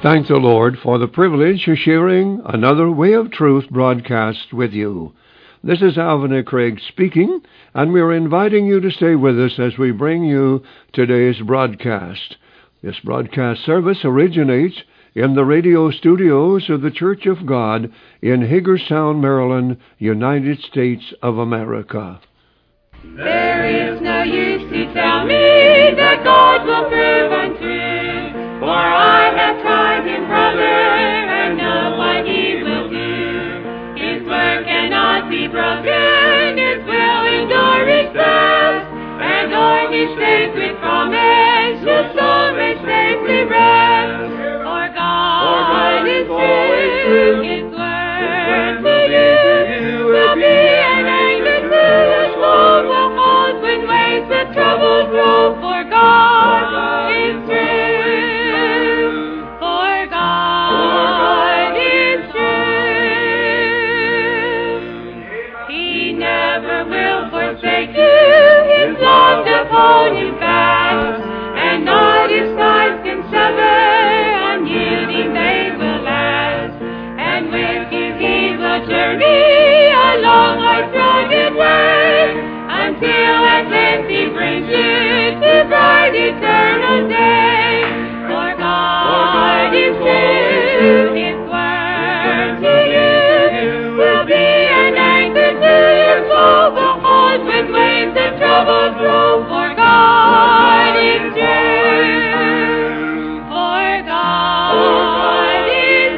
Thank the Lord for the privilege of sharing another Way of Truth broadcast with you. This is Alvin A. Craig speaking, and we are inviting you to stay with us as we bring you today's broadcast. This broadcast service originates in the radio studios of the Church of God in Hagerstown, Maryland, United States of America. There is no use to tell me that God will prove untrue, for I have tried him, brother, and know what he will do. His word cannot be broken, his will endure its best, and on his sacred promise will soul may safely rest. For God is true, his word to you will be an anchor to your soul, will hold when waves of trouble roll. For God is true, for God is true. He never will forsake you, his love doth hold you fast, and not his sides can sever, unyielding they will last. And with you he will journey along life's rugged way, until at length he brings you to bright eternal day. For God is true, his word to you will be an anchor to your soul, will hold when waves of trouble roll. For God is true, for God is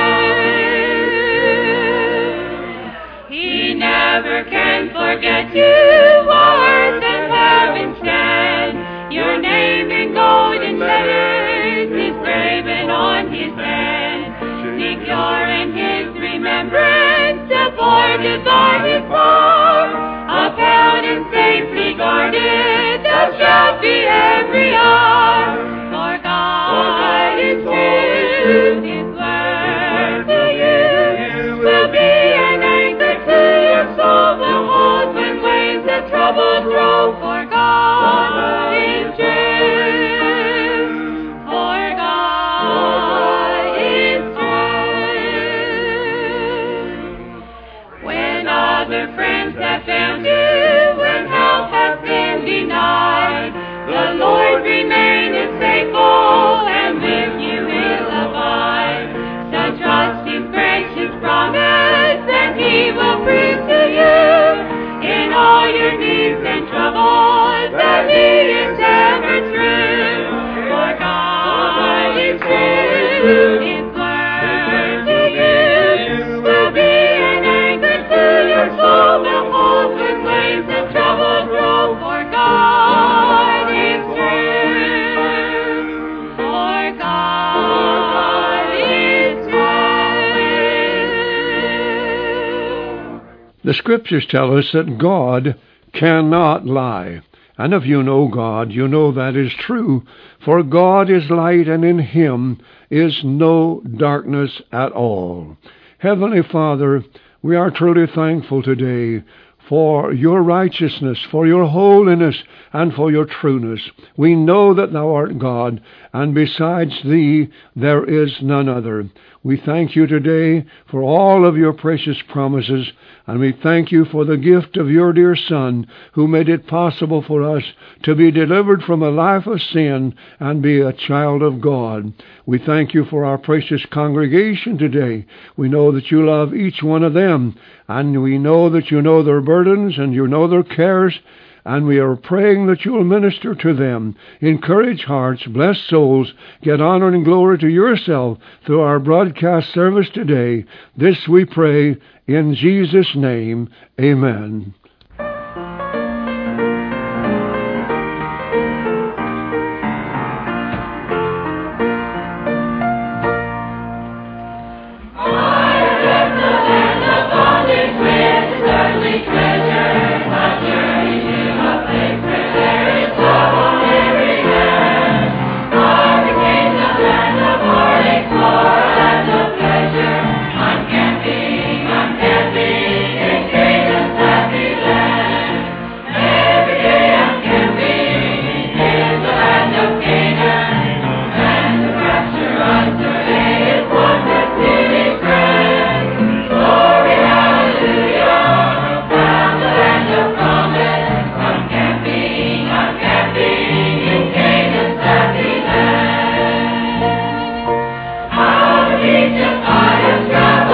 true. He never can forget you, while earth and heaven stand. Your name in golden letters is graven on his hand. Secure in his remembrance, supported by his love, upheld and safely guarded, thou shalt be every hour. For God is true, his word to you will be an anchor to your soul, will hold when waves of trouble roll. For God is true, for God is true. When other friends have failed you, when help has been denied, the Lord remaineth faithful, and with you will abide. So trust his gracious promise, and he will prove to you in all your needs and troubles that he is ever true. For God is true, his word to you will be an anchor to your soul, will hold when waves of trouble roll. For God is true, for God is true. The Scriptures tell us that God cannot lie. And if you know God, you know that is true. For God is light, and in him is no darkness at all. Heavenly Father, we are truly thankful today for your righteousness, for your holiness, and for your trueness. We know that thou art God, and besides thee there is none other. We thank you today for all of your precious promises, and we thank you for the gift of your dear Son, who made it possible for us to be delivered from a life of sin and be a child of God. We thank you for our precious congregation today. We know that you love each one of them, and we know that you know their burdens and you know their cares, and we are praying that you will minister to them, encourage hearts, bless souls, get honor and glory to yourself through our broadcast service today. This we pray in Jesus' name. Amen. Uncamping, uncamping, in great and happy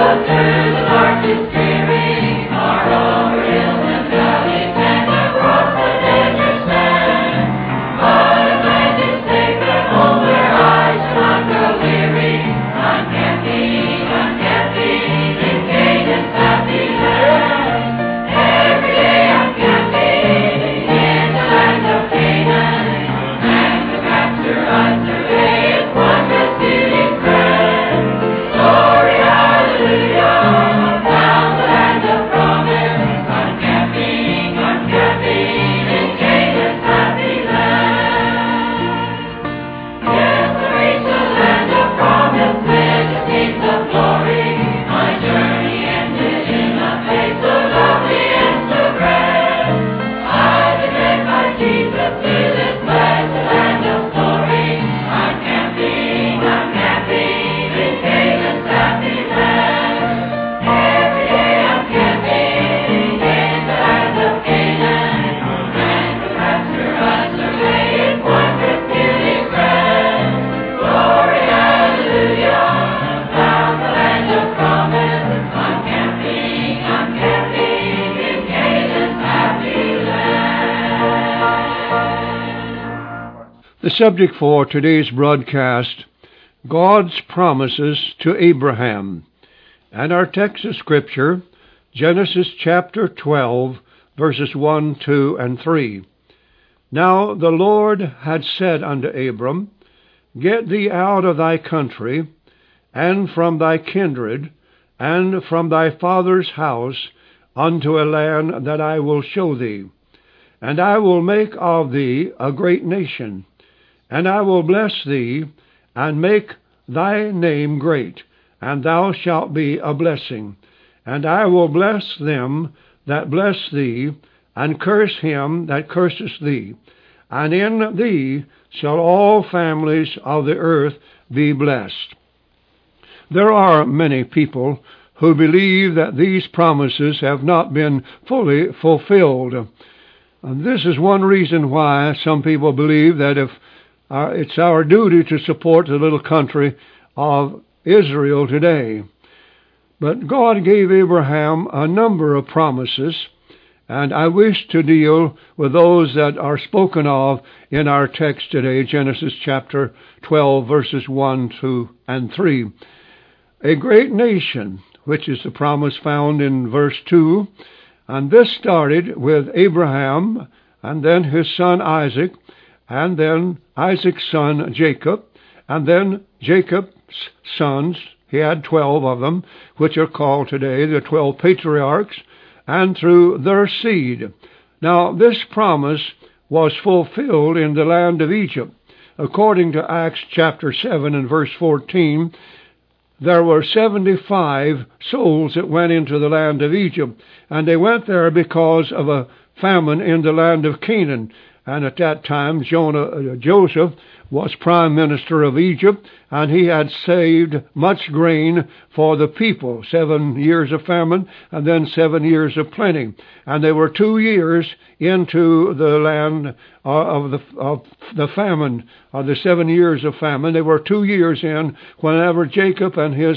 The subject for today's broadcast, God's promises to Abraham. And our text of Scripture, Genesis chapter 12, verses 1, 2, and 3. Now the Lord had said unto Abram, Get thee out of thy country, and from thy kindred, and from thy father's house, unto a land that I will show thee. And I will make of thee a great nation, and I will bless thee, and make thy name great, and thou shalt be a blessing. And I will bless them that bless thee, and curse him that curseth thee. And in thee shall all families of the earth be blessed. There are many people who believe that these promises have not been fully fulfilled. And this is one reason why some people believe that if it's our duty to support the little country of Israel today. But God gave Abraham a number of promises, and I wish to deal with those that are spoken of in our text today, Genesis chapter 12, verses 1, 2, and 3. A great nation, which is the promise found in verse 2, and this started with Abraham, and then his son Isaac, and then Isaac's son Jacob, and then Jacob's sons. He had 12 of them, which are called today the 12 patriarchs, and through their seed. Now, this promise was fulfilled in the land of Egypt. According to Acts chapter 7 and verse 14, there were 75 souls that went into the land of Egypt, and they went there because of a famine in the land of Canaan. And at that time, Joseph was prime minister of Egypt, and he had saved much grain for the people. 7 years of famine, and then 7 years of plenty. And they were 2 years into the land of the famine, of the 7 years of famine. They were 2 years in whenever Jacob and his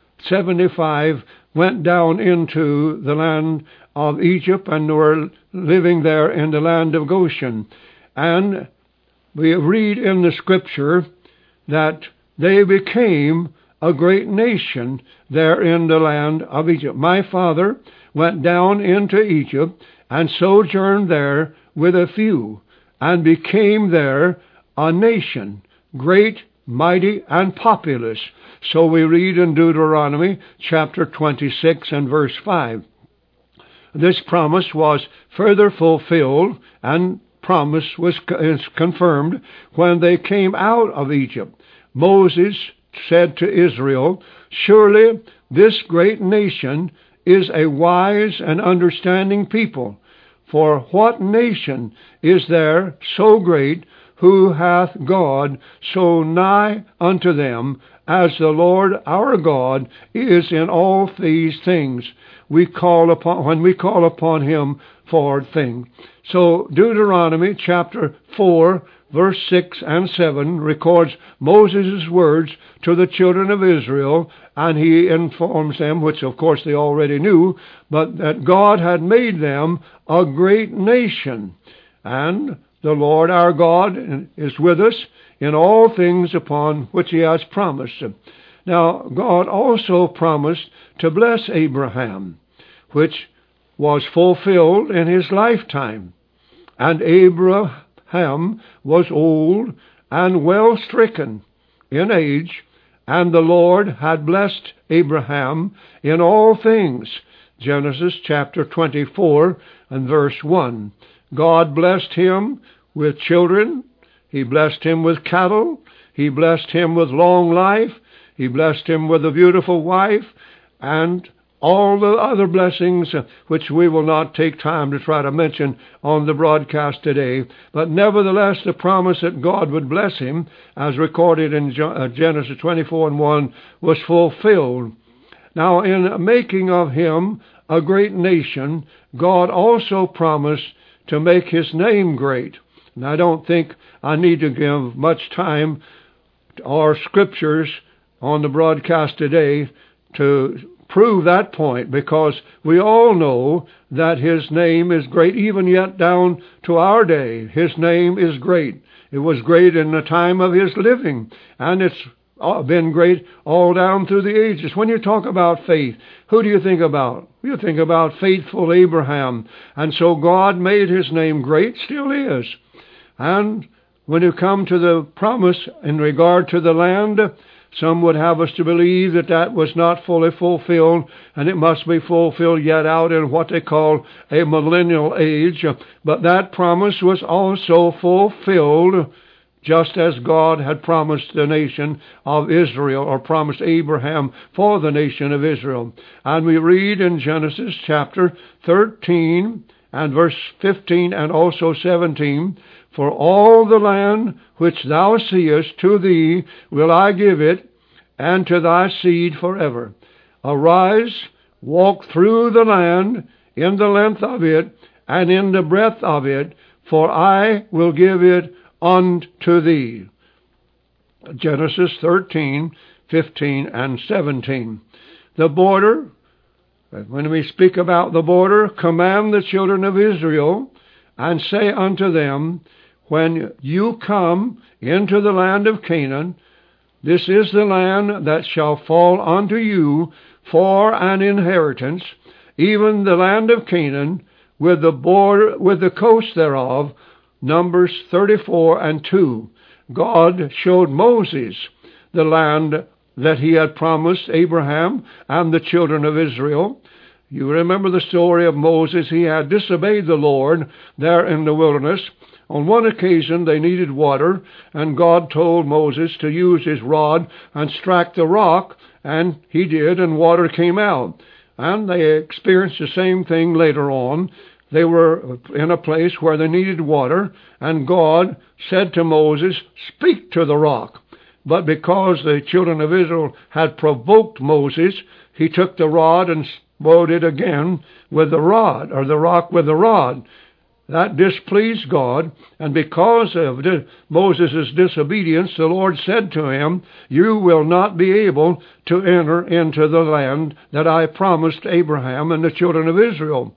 75 went down into the land of Egypt and were living there in the land of Goshen. And we read in the Scripture that they became a great nation there in the land of Egypt. My father went down into Egypt and sojourned there with a few, and became there a nation, great, mighty, and populous. So we read in Deuteronomy chapter 26 and verse 5. This promise was further fulfilled, and promise is confirmed when they came out of Egypt. Moses said to Israel, Surely this great nation is a wise and understanding people. For what nation is there so great, who hath God so nigh unto them, as the Lord our God is in all these things when we call upon him for things. So Deuteronomy chapter 4, verse 6 and 7 records Moses' words to the children of Israel, and he informs them, which of course they already knew, but that God had made them a great nation. And the Lord our God is with us in all things upon which he has promised. Now, God also promised to bless Abraham, which was fulfilled in his lifetime. And Abraham was old and well stricken in age, and the Lord had blessed Abraham in all things. Genesis chapter 24 and verse 1. God blessed him with children. He blessed him with cattle. He blessed him with long life. He blessed him with a beautiful wife, and all the other blessings which we will not take time to try to mention on the broadcast today. But nevertheless, the promise that God would bless him, as recorded in Genesis 24 and 1, was fulfilled. Now, in making of him a great nation, God also promised to make his name great. And I don't think I need to give much time or scriptures on the broadcast today to prove that point, because we all know that his name is great, even yet down to our day. His name is great. It was great in the time of his living, and it's been great all down through the ages. When you talk about faith, who do you think about? You think about faithful Abraham. And so God made his name great, still is. And when you come to the promise in regard to the land, some would have us to believe that that was not fully fulfilled, and it must be fulfilled yet out in what they call a millennial age. But that promise was also fulfilled, just as God had promised the nation of Israel, or promised Abraham for the nation of Israel. And we read in Genesis chapter 13 and verse 15 and also 17, "For all the land which thou seest, to thee will I give it, and to thy seed forever. Arise, walk through the land in the length of it, and in the breadth of it, for I will give it unto thee." Genesis 13, 15, and 17. The border, when we speak about the border, command the children of Israel, and say unto them, when you come into the land of Canaan, this is the land that shall fall unto you for an inheritance, even the land of Canaan, with the border, with the coast thereof. Numbers 34 and 2. God showed Moses the land that he had promised Abraham and the children of Israel. You remember the story of Moses. He had disobeyed the Lord there in the wilderness. On one occasion they needed water, and God told Moses to use his rod and strike the rock, and he did, and water came out. And they experienced the same thing later on. They were in a place where they needed water, and God said to Moses, "Speak to the rock." But because the children of Israel had provoked Moses, he took the rod and smote it again with the rod, or the rock with the rod. That displeased God, and because of Moses' disobedience, the Lord said to him, "You will not be able to enter into the land that I promised Abraham and the children of Israel."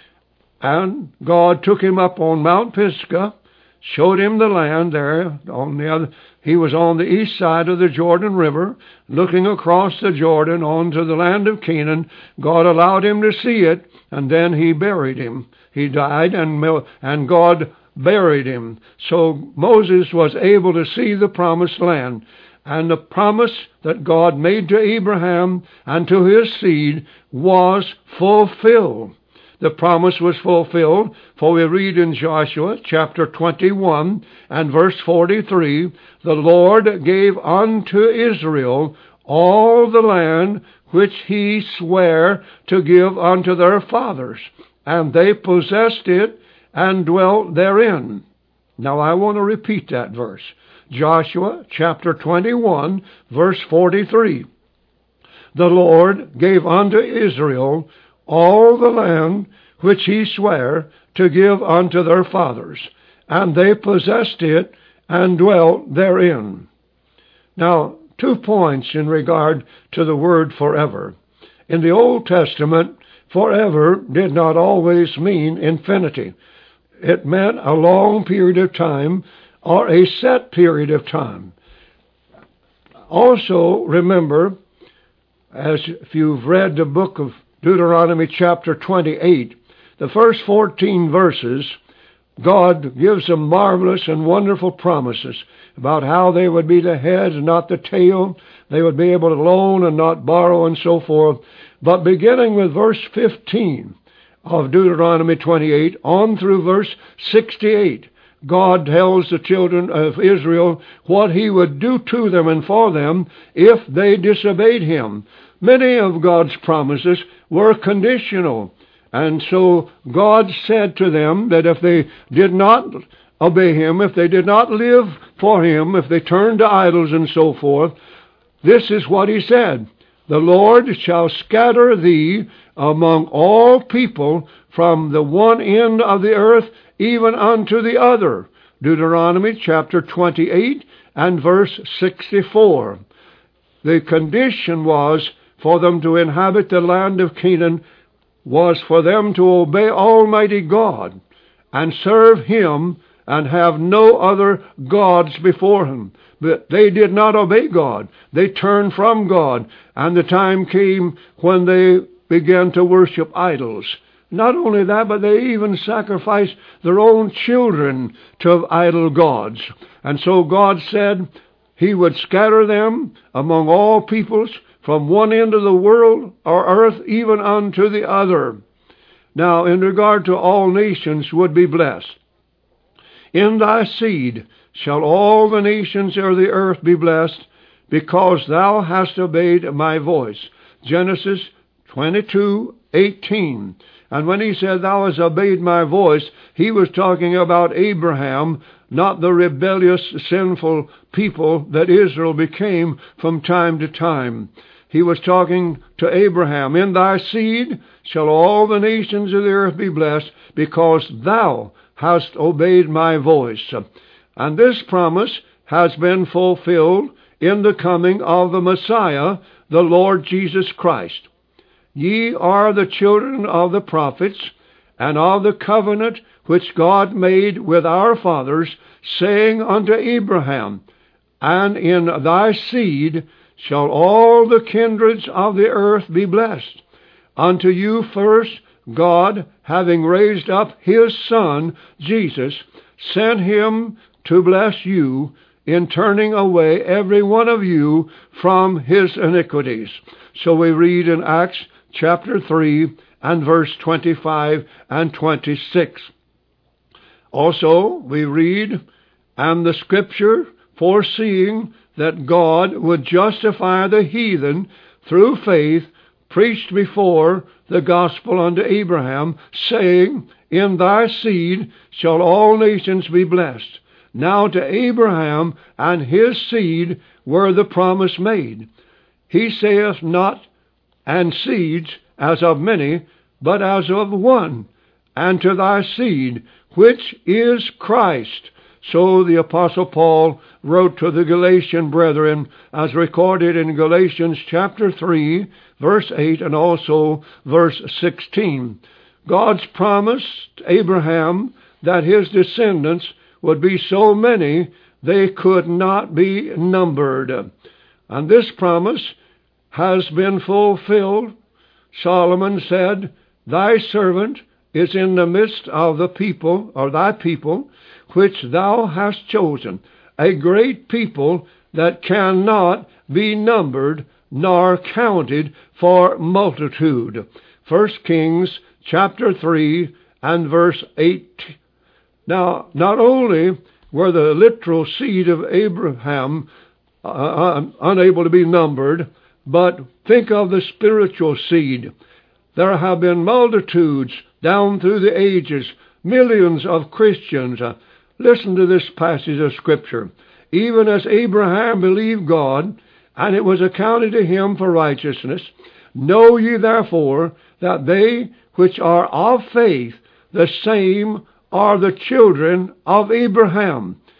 And God took him up on Mount Pisgah, showed him the land there. He was on the east side of the Jordan River, looking across the Jordan onto the land of Canaan. God allowed him to see it, and then he buried him. He died, and God buried him. So Moses was able to see the promised land. And the promise that God made to Abraham and to his seed was fulfilled. The promise was fulfilled, for we read in Joshua chapter 21 and verse 43, "The Lord gave unto Israel all the land which he sware to give unto their fathers, and they possessed it and dwelt therein." Now I want to repeat that verse. Joshua chapter 21, verse 43. "The Lord gave unto Israel all the land which he sware to give unto their fathers, and they possessed it and dwell therein. Now, 2 points in regard to the word forever. In the Old Testament, forever did not always mean infinity. It meant a long period of time or a set period of time. Also, remember, as if you've read the book of Deuteronomy chapter 28, the first 14 verses, God gives them marvelous and wonderful promises about how they would be the head and not the tail. They would be able to loan and not borrow and so forth. But beginning with verse 15 of Deuteronomy 28 on through verse 68, God tells the children of Israel what He would do to them and for them if they disobeyed Him. Many of God's promises were conditional. And so God said to them that if they did not obey Him, if they did not live for Him, if they turned to idols and so forth, this is what He said: "The Lord shall scatter thee among all people from the one end of the earth even unto the other." Deuteronomy chapter 28 and verse 64. The condition was for them to inhabit the land of Canaan was for them to obey Almighty God and serve Him and have no other gods before Him. But they did not obey God. They turned from God, and the time came when they began to worship idols. Not only that, but they even sacrificed their own children to idol gods. And so God said He would scatter them among all peoples from one end of the world or earth even unto the other. Now, in regard to all nations would be blessed. "In thy seed shall all the nations of the earth be blessed, because thou hast obeyed my voice." Genesis 22:18. And when He said, "Thou hast obeyed my voice," He was talking about Abraham, not the rebellious, sinful people that Israel became from time to time. He was talking to Abraham. "In thy seed shall all the nations of the earth be blessed, because thou hast obeyed my voice." And this promise has been fulfilled in the coming of the Messiah, the Lord Jesus Christ. "Ye are the children of the prophets, and of the covenant which God made with our fathers, saying unto Abraham, And in thy seed shall all the kindreds of the earth be blessed. Unto you first God, having raised up His Son, Jesus, sent Him to bless you, in turning away every one of you from his iniquities." So we read in Acts chapter 3 and verse 25 and 26. Also we read, "And the Scripture, foreseeing that God would justify the heathen through faith, preached before the gospel unto Abraham, saying, In thy seed shall all nations be blessed. Now to Abraham and his seed were the promise made. He saith not, and seeds as of many, but as of one, and to thy seed, which is Christ." So the Apostle Paul wrote to the Galatian brethren, as recorded in Galatians chapter 3, verse 8, and also verse 16. God's promise to Abraham that his descendants would be so many they could not be numbered. And this promise has been fulfilled. Solomon said, "Thy servant is in the midst of the people, or thy people, which thou hast chosen, a great people that cannot be numbered nor counted for multitude." 1 Kings chapter 3 and verse 8. Now, not only were the literal seed of Abraham unable to be numbered, but think of the spiritual seed. There have been multitudes down through the ages, millions of Christians. Listen to this passage of Scripture. "Even as Abraham believed God, and it was accounted to him for righteousness, know ye therefore that they which are of faith, the same are the children of Abraham."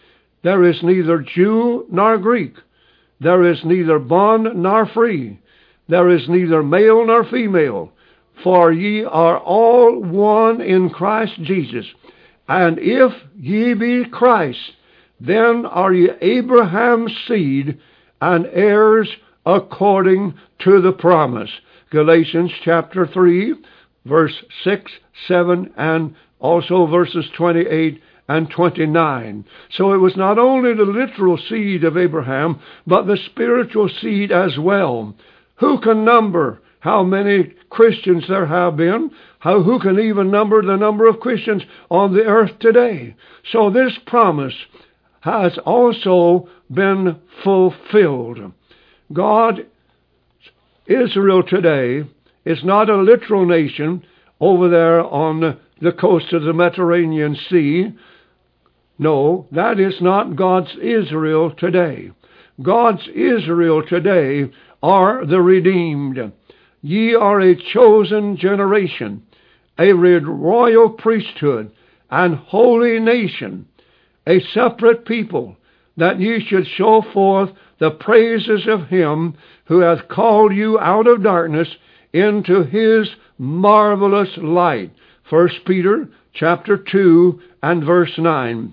there is neither Jew nor Greek. There is neither bond nor free. There is neither male nor female. For ye are all one in Christ Jesus. And if ye be Christ, then are ye Abraham's seed and heirs according to the promise. Galatians chapter 3, verse 6, 7, and also verses 28 and 29. So it was not only the literal seed of Abraham, but the spiritual seed as well. Who can number how many Christians there have been? Who can even number the number of Christians on the earth today? So this promise has also been fulfilled. God, Israel today, is not a literal nation over there on the coast of the Mediterranean Sea. No, that is not God's Israel today. God's Israel today are the redeemed. Ye are a chosen generation, a royal priesthood, and holy nation, a separate people, that ye should show forth the praises of him who hath called you out of darkness into his marvelous light. 1 Peter chapter 2 and verse 9.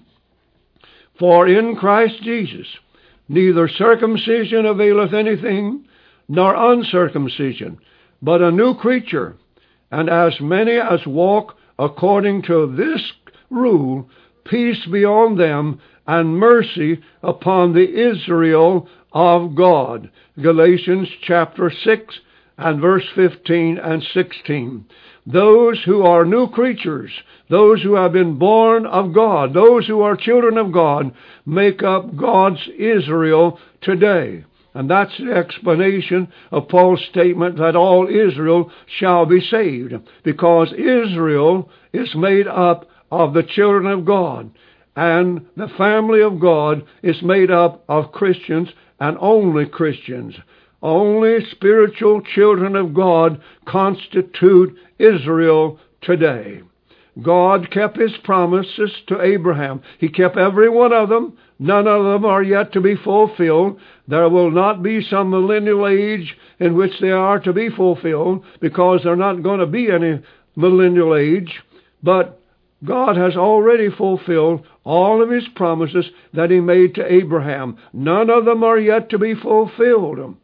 For in Christ Jesus neither circumcision availeth anything, nor uncircumcision, but a new creature. And as many as walk according to this rule, peace be on them, and mercy upon the Israel of God. Galatians chapter 6 and verse 15 and 16. Those who are new creatures, those who have been born of God, those who are children of God, make up God's Israel today. And that's the explanation of Paul's statement that all Israel shall be saved, because Israel is made up of the children of God, and the family of God is made up of Christians, and only Christians. Only spiritual children of God constitute Israel today. God kept his promises to Abraham. He kept every one of them. None of them are yet to be fulfilled. There will not be some millennial age in which they are to be fulfilled, because they're not going to be any millennial age. But God has already fulfilled all of his promises that he made to Abraham. None of them are yet to be fulfilled.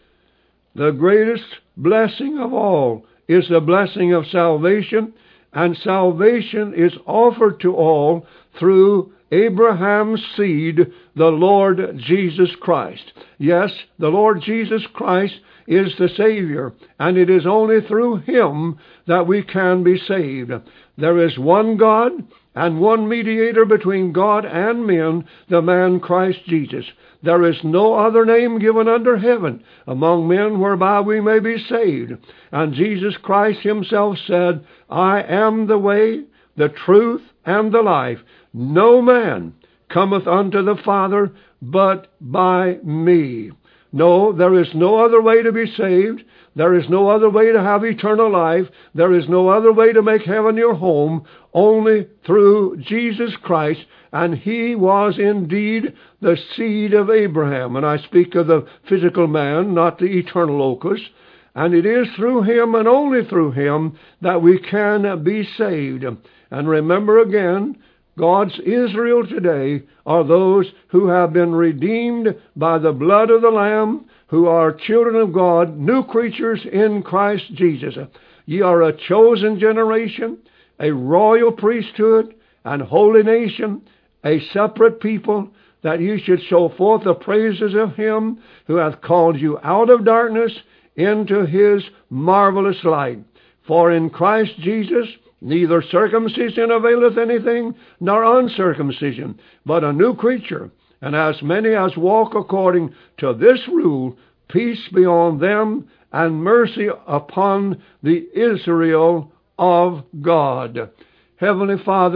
The greatest blessing of all is the blessing of salvation, and salvation is offered to all through Abraham's seed, the Lord Jesus Christ. Yes, the Lord Jesus Christ is the Savior, and it is only through him that we can be saved. There is one God and one mediator between God and men, the man Christ Jesus. There is no other name given under heaven among men whereby we may be saved. And Jesus Christ himself said, I am the way, the truth, and the life. No man cometh unto the Father but by me. No, there is no other way to be saved. There is no other way to have eternal life. There is no other way to make heaven your home, only through Jesus Christ. And he was indeed the seed of Abraham. And I speak of the physical man, not the eternal locus. And it is through him and only through him that we can be saved. And remember again, God's Israel today are those who have been redeemed by the blood of the Lamb, who are children of God, new creatures in Christ Jesus. Ye are a chosen generation, a royal priesthood, and holy nation, a separate people, that ye should show forth the praises of him who hath called you out of darkness into his marvelous light. For in Christ Jesus neither circumcision availeth anything, nor uncircumcision, but a new creature. And as many as walk according to this rule, peace be on them, and mercy upon the Israel of God. Heavenly Father,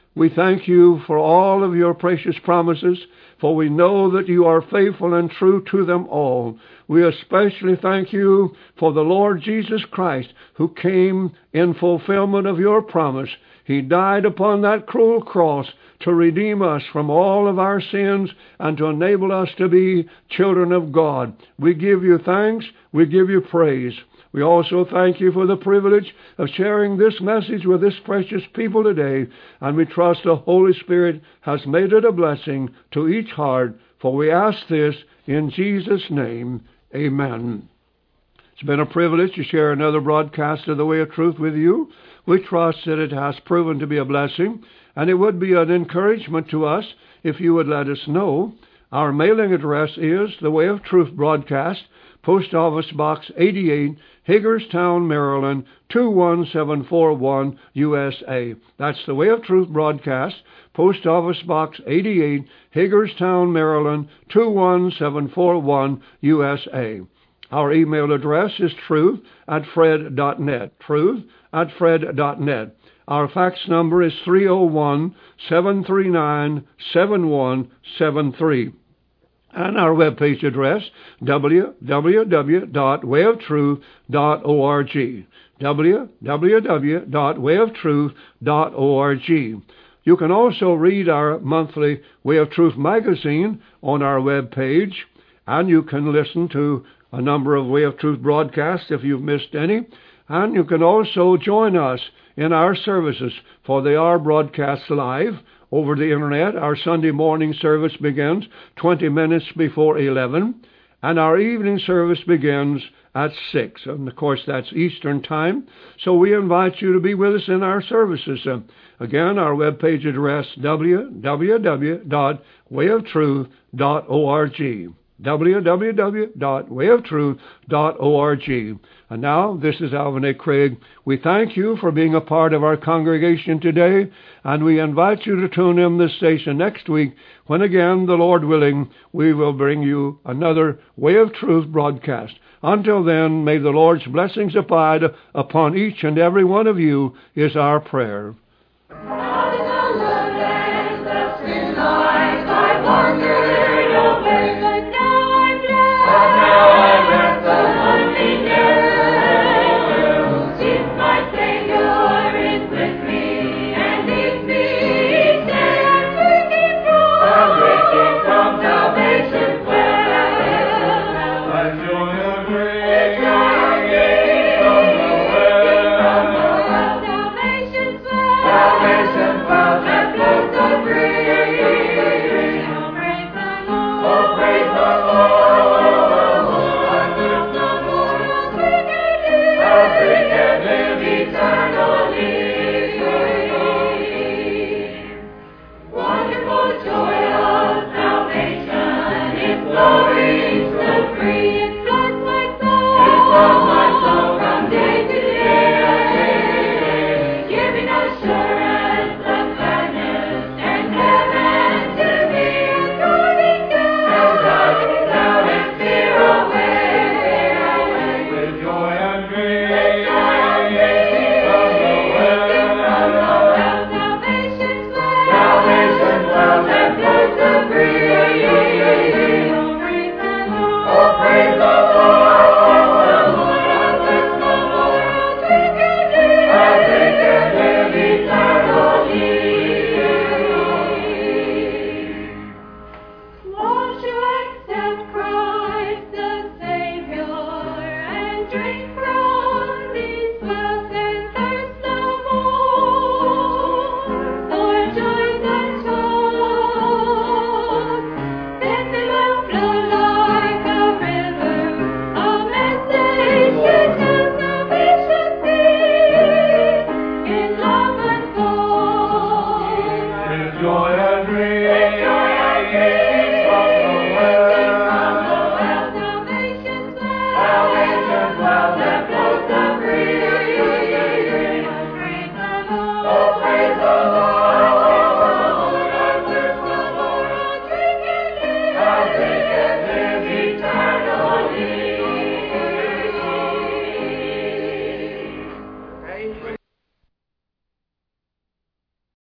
We thank you for all of your precious promises, for we know that you are faithful and true to them all. We especially thank you for the Lord Jesus Christ, who came in fulfillment of your promise. He died upon that cruel cross to redeem us from all of our sins and to enable us to be children of God. We give you thanks. We give you praise. We also thank you for the privilege of sharing this message with this precious people today, and we trust the Holy Spirit has made it a blessing to each heart, for we ask this in Jesus' name. Amen. It's been a privilege to share another broadcast of The Way of Truth with you. We trust that it has proven to be a blessing, and it would be an encouragement to us if you would let us know. Our mailing address is The Way of Truth Broadcast, Post Office Box 88, Hagerstown, Maryland, 21741, USA. That's The Way of Truth Broadcast, Post Office Box 88, Hagerstown, Maryland, 21741, USA. Our email address is truth@fred.net, truth@fred.net. Our fax number is 301-739-7173. And our webpage address, www.wayoftruth.org, www.wayoftruth.org. You can also read our monthly Way of Truth magazine on our webpage, and you can listen to a number of Way of Truth broadcasts if you've missed any, and you can also join us in our services, for they are broadcast live over the Internet. Our Sunday morning service begins 20 minutes before 11, and our evening service begins at 6. And, of course, that's Eastern Time, so we invite you to be with us in our services. Again, our webpage address, www.wayoftruth.org, www.wayoftruth.org. And now, this is Alvin A. Craig. We thank you for being a part of our congregation today, and we invite you to tune in this station next week when again, the Lord willing, we will bring you another Way of Truth broadcast. Until then, may the Lord's blessings abide upon each and every one of you is our prayer.